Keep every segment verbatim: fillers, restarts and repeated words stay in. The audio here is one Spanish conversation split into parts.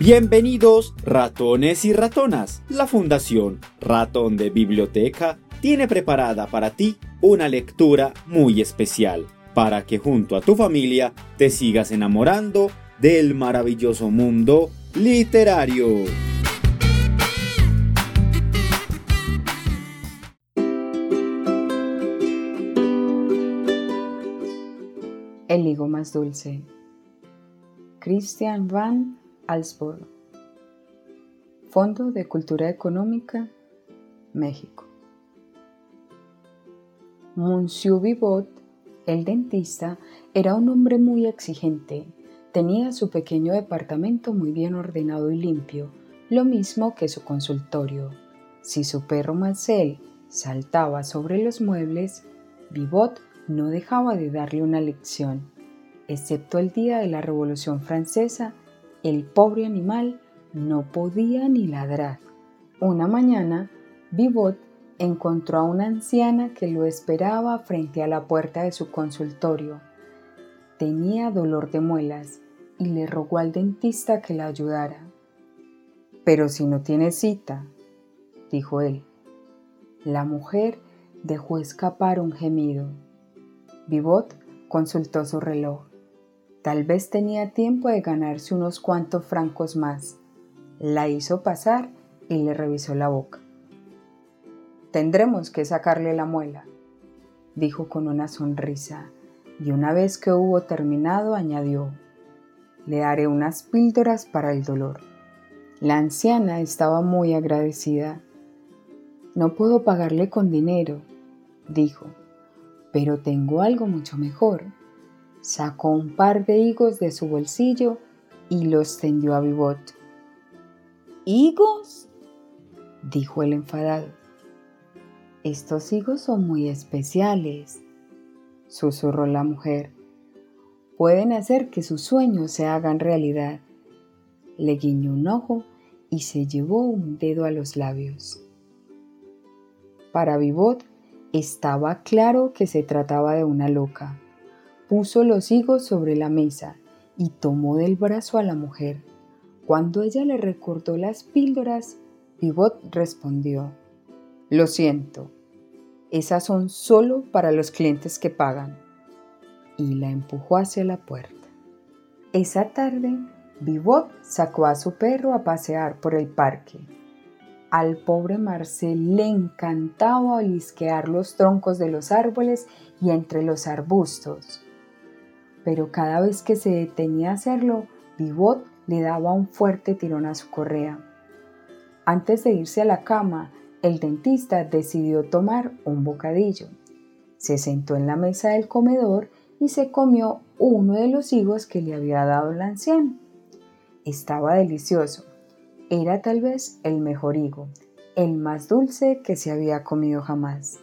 Bienvenidos ratones y ratonas. La Fundación Ratón de Biblioteca tiene preparada para ti una lectura muy especial para que junto a tu familia te sigas enamorando del maravilloso mundo literario. El higo más dulce. Christian van Allsburg. Fondo de Cultura Económica, México. Monsieur Vivot, el dentista, era un hombre muy exigente. Tenía su pequeño departamento muy bien ordenado y limpio, lo mismo que su consultorio. Si su perro Marcel saltaba sobre los muebles, Vivot no dejaba de darle una lección. Excepto el día de la Revolución Francesa, el pobre animal no podía ni ladrar. Una mañana, Vivot encontró a una anciana que lo esperaba frente a la puerta de su consultorio. Tenía dolor de muelas y le rogó al dentista que la ayudara. «Pero si no tiene cita», dijo él. La mujer dejó escapar un gemido. Vivot consultó su reloj. Tal vez tenía tiempo de ganarse unos cuantos francos más. La hizo pasar y le revisó la boca. «Tendremos que sacarle la muela», dijo con una sonrisa, y una vez que hubo terminado añadió: «Le daré unas píldoras para el dolor». La anciana estaba muy agradecida. «No puedo pagarle con dinero», dijo, «pero tengo algo mucho mejor». Sacó un par de higos de su bolsillo y los tendió a Vivot. «¿Higos?», dijo el enfadado. «Estos higos son muy especiales», susurró la mujer. «Pueden hacer que sus sueños se hagan realidad». Le guiñó un ojo y se llevó un dedo a los labios. Para Vivot estaba claro que se trataba de una loca. Puso los higos sobre la mesa y tomó del brazo a la mujer. Cuando ella le recordó las píldoras, Vivot respondió: «Lo siento, esas son solo para los clientes que pagan», y la empujó hacia la puerta. Esa tarde, Vivot sacó a su perro a pasear por el parque. Al pobre Marcel le encantaba olisquear los troncos de los árboles y entre los arbustos. Pero cada vez que se detenía a hacerlo, Vivot le daba un fuerte tirón a su correa. Antes de irse a la cama, el dentista decidió tomar un bocadillo. Se sentó en la mesa del comedor y se comió uno de los higos que le había dado la anciana. Estaba delicioso. Era tal vez el mejor higo, el más dulce que se había comido jamás.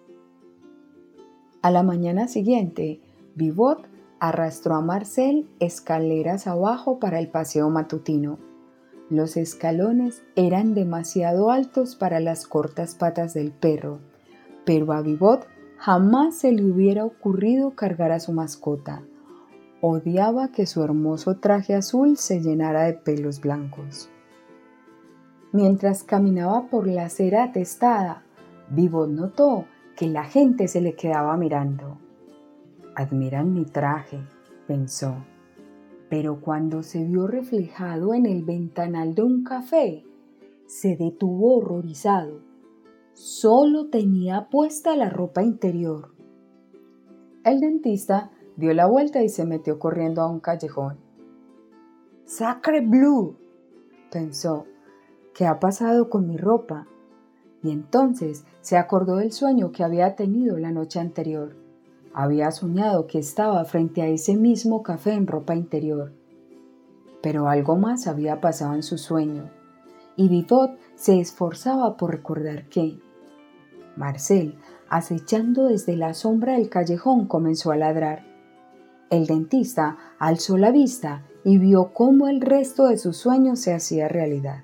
A la mañana siguiente, Vivot arrastró a Marcel escaleras abajo para el paseo matutino. Los escalones eran demasiado altos para las cortas patas del perro, pero a Vivot jamás se le hubiera ocurrido cargar a su mascota. Odiaba que su hermoso traje azul se llenara de pelos blancos. Mientras caminaba por la acera atestada, Vivot notó que la gente se le quedaba mirando. «Admiran mi traje», pensó, pero cuando se vio reflejado en el ventanal de un café, se detuvo horrorizado. Solo tenía puesta la ropa interior. El dentista dio la vuelta y se metió corriendo a un callejón. «Sacre bleu», pensó, «¿qué ha pasado con mi ropa?». Y entonces se acordó del sueño que había tenido la noche anterior. Había soñado que estaba frente a ese mismo café en ropa interior. Pero algo más había pasado en su sueño, y Vivot se esforzaba por recordar qué. Marcel, acechando desde la sombra del callejón, comenzó a ladrar. El dentista alzó la vista y vio cómo el resto de su sueño se hacía realidad.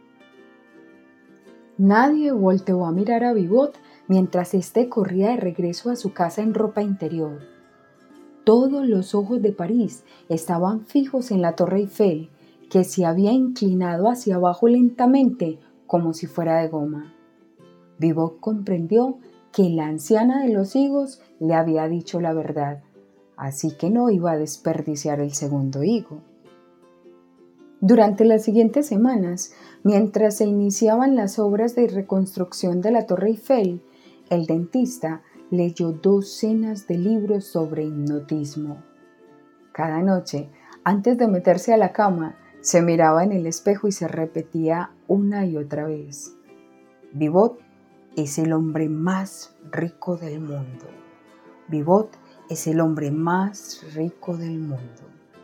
Nadie volteó a mirar a Vivot mientras éste corría de regreso a su casa en ropa interior. Todos los ojos de París estaban fijos en la Torre Eiffel, que se había inclinado hacia abajo lentamente como si fuera de goma. Vivot comprendió que la anciana de los higos le había dicho la verdad, así que no iba a desperdiciar el segundo higo. Durante las siguientes semanas, mientras se iniciaban las obras de reconstrucción de la Torre Eiffel, el dentista leyó docenas de libros sobre hipnotismo. Cada noche, antes de meterse a la cama, se miraba en el espejo y se repetía una y otra vez: Vivot es el hombre más rico del mundo. Vivot es el hombre más rico del mundo.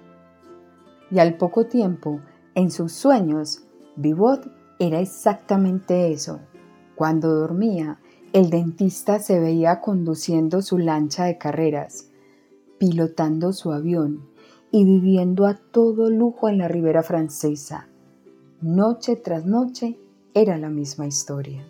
Y al poco tiempo, en sus sueños, Vivot era exactamente eso. Cuando dormía, el dentista se veía conduciendo su lancha de carreras, pilotando su avión y viviendo a todo lujo en la Ribera Francesa. Noche tras noche era la misma historia.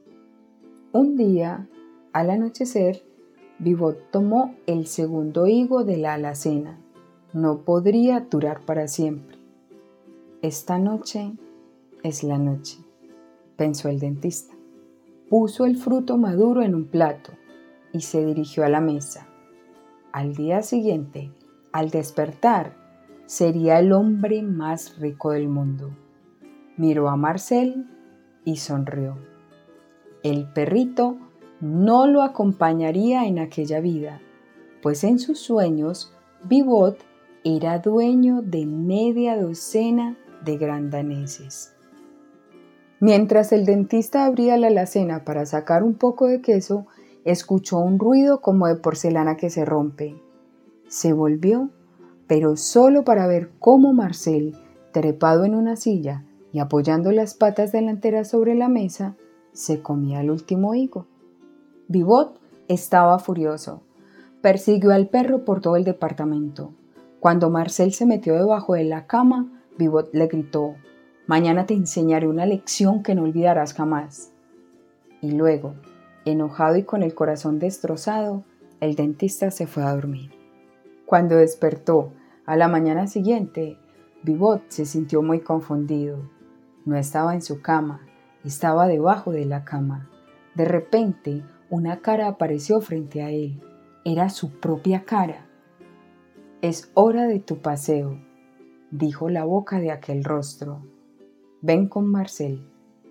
Un día, al anochecer, Vivot tomó el segundo higo de la alacena. No podría durar para siempre. Esta noche es la noche, pensó el dentista. Puso el fruto maduro en un plato y se dirigió a la mesa. Al día siguiente, al despertar, sería el hombre más rico del mundo. Miró a Marcel y sonrió. El perrito no lo acompañaría en aquella vida, pues en sus sueños Vivot era dueño de media docena de grandaneses. Mientras el dentista abría la alacena para sacar un poco de queso, escuchó un ruido como de porcelana que se rompe. Se volvió, pero solo para ver cómo Marcel, trepado en una silla y apoyando las patas delanteras sobre la mesa, se comía el último higo. Vivot estaba furioso. Persiguió al perro por todo el departamento. Cuando Marcel se metió debajo de la cama, Vivot le gritó: «Mañana te enseñaré una lección que no olvidarás jamás». Y luego, enojado y con el corazón destrozado, el dentista se fue a dormir. Cuando despertó a la mañana siguiente, Vivot se sintió muy confundido. No estaba en su cama, estaba debajo de la cama. De repente, una cara apareció frente a él. Era su propia cara. «Es hora de tu paseo», dijo la boca de aquel rostro. «Ven con Marcel».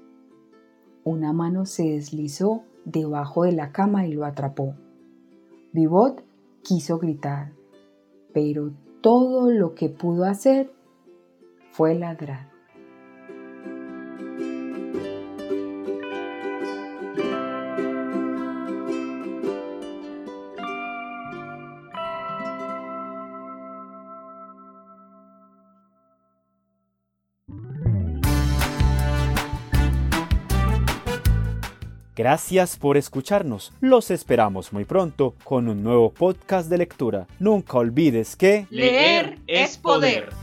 Una mano se deslizó debajo de la cama y lo atrapó. Vivot quiso gritar, pero todo lo que pudo hacer fue ladrar. Gracias por escucharnos. Los esperamos muy pronto con un nuevo podcast de lectura. Nunca olvides que leer es poder.